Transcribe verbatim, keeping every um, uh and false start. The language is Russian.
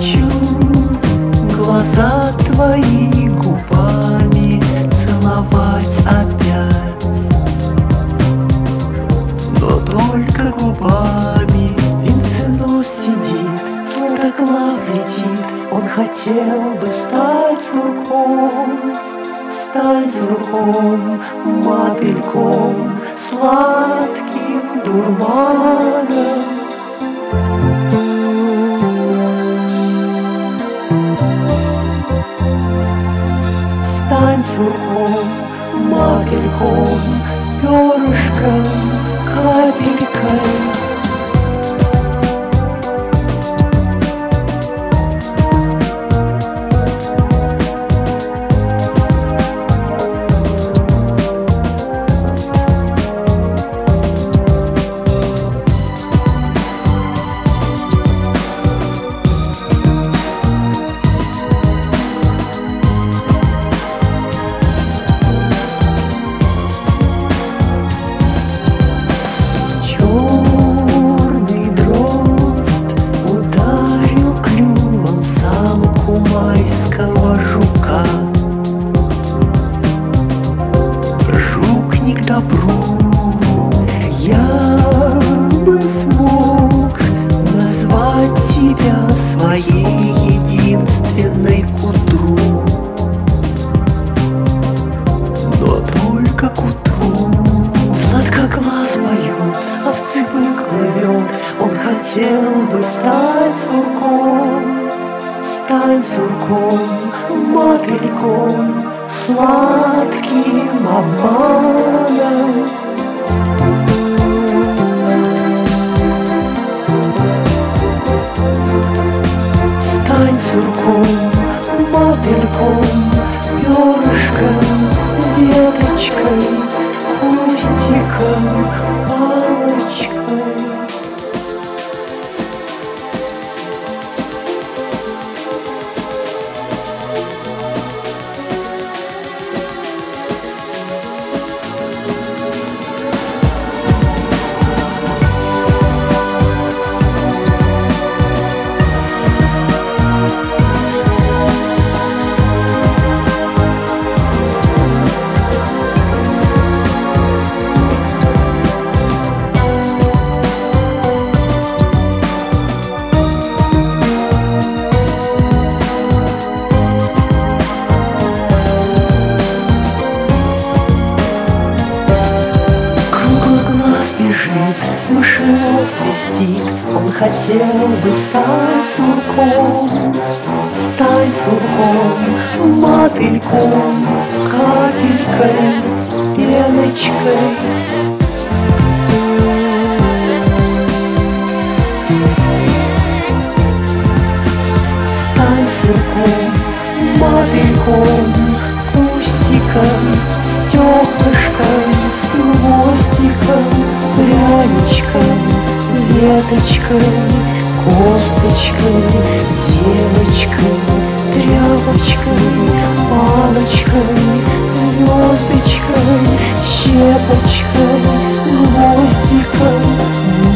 хочу глаза твои губами целовать опять, но только губами. Винценос сидит, Златоглав летит, он хотел бы стать сурком, стать сурком, мотыльком, сладким дурманом. Стань сурком, мотыльком, перышком, капелькой. Я бы смог назвать тебя своей единственной к утру, но только к утру. Сладкоглаз поет, овцебык плывет, он хотел бы стать сурком, стать сурком, мотыльком, сладким обманом. Стань сурком, мотыльком, перышком, веточкой, кустиком, палочкой. Мышелов свистит, он хотел бы стать сурком, стать сурком, мотыльком, капелькой, пеночкой. Стань сурком, мотыльком, кустиком, стеклышком, гвоздиком, пряничком, веточкой, косточкой, девочкой, тряпочкой, палочкой, звездочкой, щепочкой, гвоздиком,